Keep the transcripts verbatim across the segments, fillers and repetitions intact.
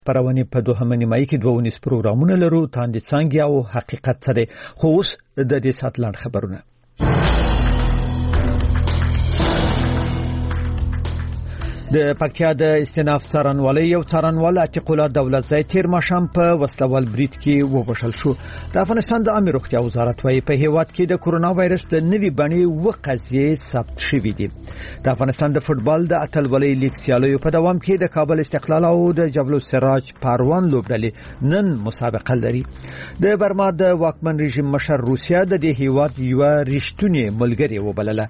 پرونی په دوهمه نیمایي کې دوه ونیس پروګرامونه لرو، تاندې څانګې او حقیقت څه دی. خو اوس د دې ساعت لاند خبرونه. د پکتیا د استیناف څارنوالۍ یو څارنوال عتیق الله دولتزی تیر ماښام په وسلوال برید کې ووژل شو. د افغانستان د عامه روغتیا وزارت وايي په هیواد کې د کورونا وایرس د نوي بڼې و قضیې ثبت شوې دي. د افغانستان د فوتبال د اتلولۍ لیګ سیالیو په دوام کې د کابل استقلال او د جبل السراج پاروان لوبډلې نن مسابقه لري. د برما د واکمن رژیم مشر روسیا د دې هیواد یو رښتونی ملګری وبلله.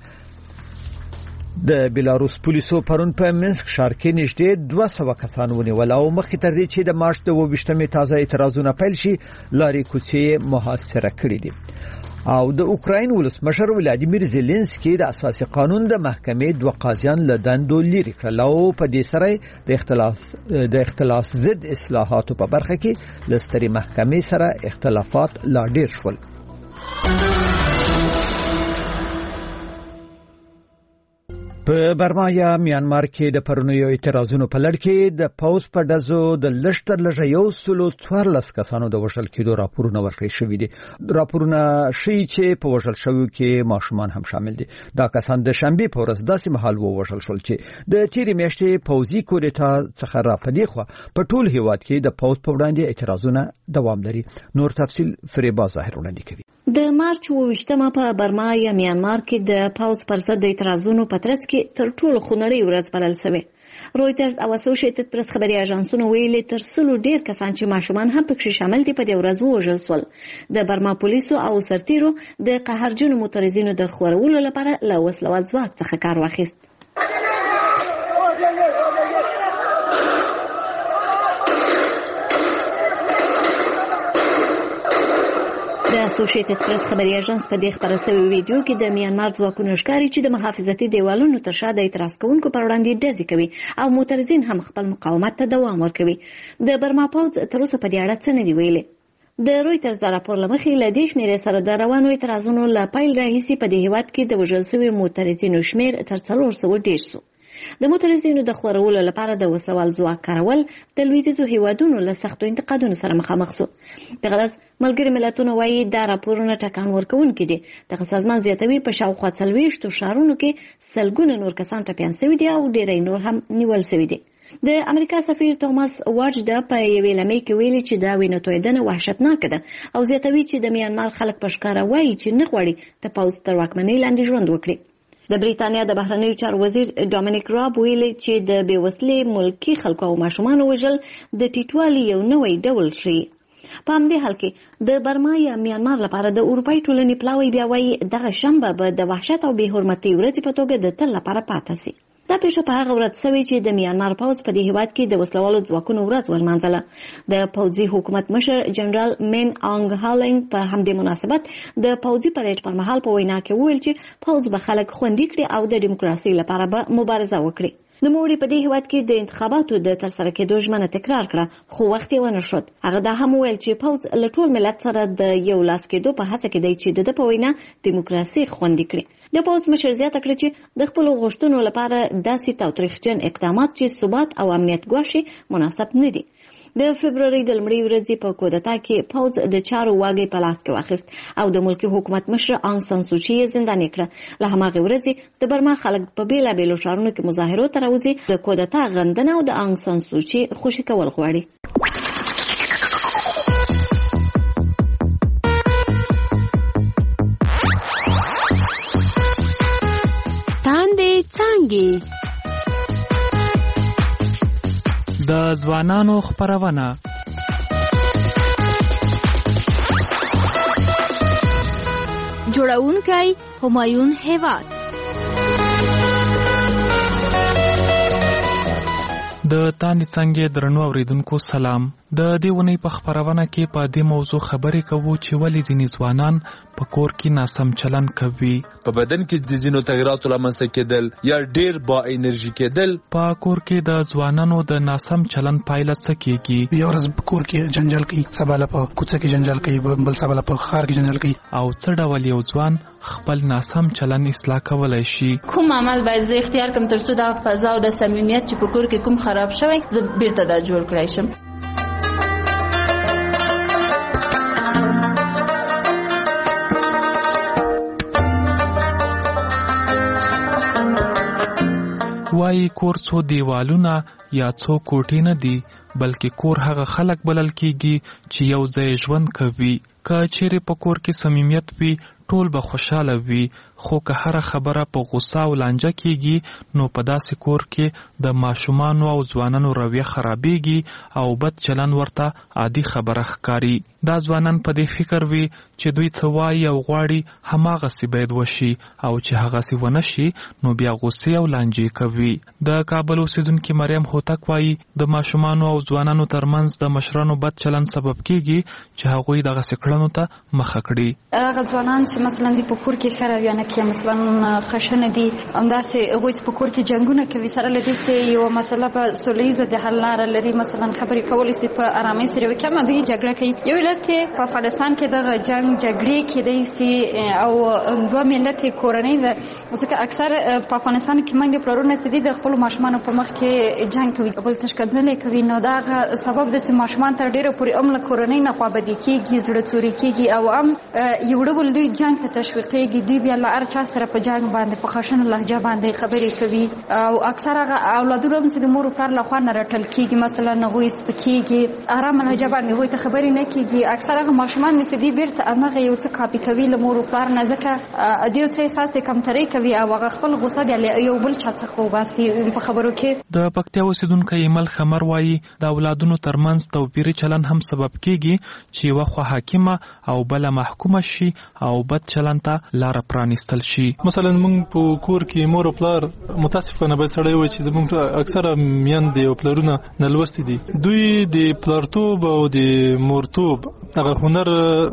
د بیلاروس پولیسو پرون په منسک ښار کې نږدې دوه سوه کسان ونیول او مخکې تر دې چې د مارچ د اووه ویشتمې تازه اعتراضونه پیل شي لارې کوڅې محاصره کړي دي. او د اوکراین ولسمشر ولادیمیر زيلنسکي د اساسي قانون د محکمې دوه قاضیان له دندو لرې کړل او په دې سره د اختلاف د اختلاف ضد اصلاحاتو په برخه کې له سترې محکمې سره اختلافات لا ډېر شول. په برما یا میانمار کې د پرونیو اعتراضونو په لړ کې د پوز په ډزو د لشتر لږه یو سلو څوارلس کسانو د وژل کېدو راپورونه ورکړل شوي دي. راپورونه ښیي چې په وژل شویو کې ماشومان هم شامل دي. دا کسان د شنبې په ورځ داسې مهال ووژل شول چې د تیرې میاشتې پوځي کودتا څخه را پدې خو په ټول هیواد کې د پوز په وړاندې اعتراضونه دوام لري. نور تفصیل فریبا ظاهر وړاندې کوي. د مارچ اووه ویشتمه په برما یا میانمار کې د پوز پر ضد اعتراضونو په ترڅ کې تر ټولو خونړۍ ورځ بلل شوې. رويټرز او اسوسییټډ پریس خبري اژانسونو ویلي تر څلور ډیر کسان چې ماشومان هم پکې شامل دي په دې ورځ وژل شول. د برما پولیسو او سرتیرو د قهرجنو معترضینو د خورولو لپاره له وسلوال ځواک څخه کار واخیست. د اسوسییټډ پریس خبري اژانس په دې خبره شوی ویډیو کې د میانمار ځواکونو ښکاري چې د محافظتي دیوالونو تر شا د اعتراض کوونکو پر وړاندې ډزې کوي او معترضین هم خپل مقاومت ته دوام ورکوي. د برما پوځ تر اوسه په دې اړه څه نه دی ویلي. د رويټرز د راپور له مخې له دې شمېرې سره د روانو اعتراضونو له پیل راهیسې په دې هیواد کې د وژل شویو معترضینو شمېر تر څلور سوه ډېر شو. د معترضینو د خورولو لپاره د وسوال ځواک کارول د لویدیځو هیوادونو له سختو انتقادونو سره مخامخ شو. د غرض ملګري ملتونو وايي دا راپورونه ټکان ورکوونکي دي. دغه سازمان زیاتوي په شاوخوا څلوېښتو ښارونو کې سلګونه نور کسان ټپیان شوي دي او ډېری نور هم نیول شوي دي. د امریکا سفیر توماس واجدا په یوې لمې کې ویلي چې دا وینه تویدنه وحشتناکه ده او زیاتوي چې د میانمار خلک په ښکاره وایي چې نه غواړي د پوځ تر واکمنۍ لاندې ژوند وکړي. د بریتانیا د بهرنیو چارو وزیر ډومینیک راب ویلي چې د بېوسلې ملکي خلکو او ماشومانو وژل د ټیټوالي یو نوی ډول ښیي. په همدې حال کې د برما یا میانمار لپاره د اروپایي ټولنې پلاوی بیا وایي دغه شنبه به د وحشت او بې حرمتۍ ورځې په توګه د تل لپاره پاتې شي. دا پیښه په هغه ورځ شوې چې د میانمار پوځ په دې هیواد کې د وسلوالو ځواکونو ورځ ولمانځله. د پوځي حکومت مشر جنرال مین آنګ هالینګ په همدې مناسبت د پوځي پریډ پر مهال په وینا کې وویل چې پوځ به خلک خوندي کړي او د دیموکراسۍ لپاره به مبارزه وکړي. د موړي په دې هیواد کې د انتخاباتو د ترسره کېدو ژمنه تکرار کړه خو وخت یې ونه شو. هغه دا هم ویل چې پوځ له ټول ملت سره د یو لاس کېدو په هڅه کې دی چې د په وینا دیموکراسي خوندي کړي. د پوځ مشر زیاته کړه چې د خپل غوښتنو لپاره داسې تاوتریخجن اقدامات چې ثبات او امنیت ګواښي مناسب نه دي. د فبرवरी د لمړۍ ورځې په کودتا کې پوځ د چارو واګې په لاس کې واخیست او د ملکي حکومت مشر آنګ سان سوچي یې زنداني کړه. له هماغې ورځې د برما خلک په بېلابېلو ښارونو کې مظاهرو ته راوځي، د کودتا غندنه او د آنګ سان سوچي خوشي کول غواړي. تاندې څانګې د ځوانانو خپرونه جوړونکی همایون هیواد. د تاندې څانګې درنو اوریدونکو سلام. د دې ونې په خپرونه کې په دې موضوع خبرې کوو چې ولې ځینې ځوانان په کور کې ناسم چلند کوي، په بدن کې د ځینو تغیراتو لامل کېدل یا ډېر با انرژي کېدل. په کور کې د ځوانانو د ناسم چلند پایله څه کېږي؟ یو ورځ په کور کې جنجال کوي، سبا له په کوڅه کې جنجال کوي، بل سبا له په ښار کې جنجال کوي. او څه ډول یو ځوان خپل ناسم چلند اصلاح کولی شي؟ کوم عمل باید زه اختیار کړم ترڅو د فضا او د صمیمیت چې په کور کې کوم خراب شوی زه بیرته دا جوړ کړای شم؟ وایي کور څو دیوالونه یا څو کوټې نه دي، بلکې کور هغه خلک بلل کیږي چې یو ځای ژوند کوي. که چیرې په کور کې صمیمیت وي ټول به خوشاله وي، خو که هر خبره په غوسه او لانجه کیږي نو په داسې کور کې د ماشومانو او ځوانانو رویه خرابېږي او بد چلن ورته عادي خبره ښکاري. دا ځوانان په دې فکر وي چې دوی څه وایي او غواړي هماغسې باید وشي، او چې هغسې ونه شي نو بیا غوسې او لانجې کوي. د کابل اوسیدونکي مریم هوتک وایي د ماشومانو او ځوانانو ترمنځ د مشرانو بد چلن سبب کیږي چې هغوی دغسې کړنو ته مخه کړي. هغه ځوانان چې مثلا د په کور کې ښه رویه نه کوي، مثلا خشنه دي، همداسې هغوی چې په کور کې جنګونه کوي، سره له دې چې یوه مسله په سوله ییزه د حل لاره لري، مثلا خبرې کولی شي په ارامۍ سره وکړي، اما دوی جګړه کوي. یو علت یې په افغانستان کې دغه جنګ جګړې کېدی شي او دوه ملت یې کورنۍ ده، ځکه اکثر په افغانستان کې میندې پلرونه چې دي د خپلو ماشومانو په مخ کې جنګ کوي، بل تشکځنې کوي، نو دا هغه سبب دی چې ماشومان تر ډېره پورې هم له کورنۍ نه خوابدي کېږي، زړه توري کېږي او هم یو ډول دوی جنګ ته تشویقېږي. دوی بیا له هر چا سره په جنګ باندې په خشنه لهجه باندې خبرې کوي او اکثر هغه اولادونه هم چې د مور او پلار لخوا نه رټل کېږي، مثلا هغوی سپکېږي، ارامه لهجه باندې هغوی ته خبرې نه کېږي. اکثر هغه ماشومان چې دوی بیرته هماغه یو څه کاپي کوي له مور او پلار نه، ځکه دوی څه احساس د کمترۍ کوي او هغه خپل غوسه بیا یو بل چا څخه وباسي په خبرو کې. د پکتیا اوسیدونکی ایمل خمر وایي د اولادونو ترمنځ توپیري چلن هم سبب کېږي چې یوه خوا حاکمه او بله محکومه شي او بد چلن ته لاره پرانیستل شي. مثلا موږ په کور کې مور او پلار متاسفانه باید سړی وایي چې زموږ اکثره میندې او پلرونه نالوستي دي، دوی د پلارتوب او د مورتوب هغه هنر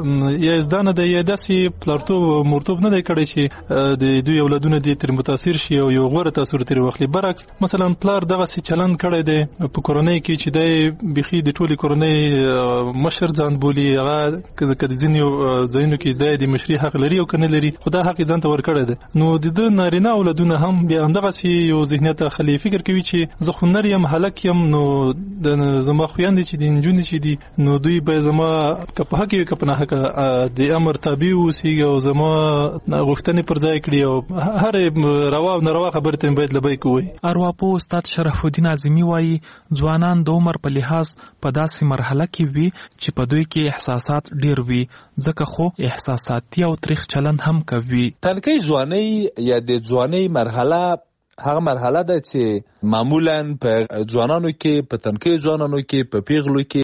یا زده نه دی، یا داسې پلارتوب او مورتوب نه دی کړی چې د دوی اولادونه دې ترې متاثر شي او یو غوره تاثر ترې واخلي. برعکس مثلا پلار دغسې چلند کړی دی په کورنۍ کې چې دی بیخي د ټولې کورنۍ مشر ځان بولي، هغه که د ځینې ځایونو کې دی د مشري حق لري او که نه لري، خو دا حق یې ځان ته ورکړی دی. نو د ده نارینه اولادونه هم بیا همدغسې یو ذهنیت اخلي، فکر کوي چې زه خو نر یم، هلک یم، نو زما خویندې چې دي، نجونې چې دي، نو دوی به زما که په حق وي که په ناحقه د امر تابع واوسېږي او زما غوښتنې پر ځای کړي او هرې روا او ناروا خبرې ته باید لبیک ووایي. ارواپوه استاد شرف الدین اعظمي وایي ځوانان د عمر په لحاظ په داسې مرحله کې وي چې په دوی کې احساسات ډېر وي، ځکه خو احساساتي او تریخ چلند هم کوي. تنکۍ ځوانۍ یا د ځوانۍ مرحله هغه مرحله ده چې معمولا په ځوانانو کې، په تنکۍ ځوانانو کې، په پیغلو کې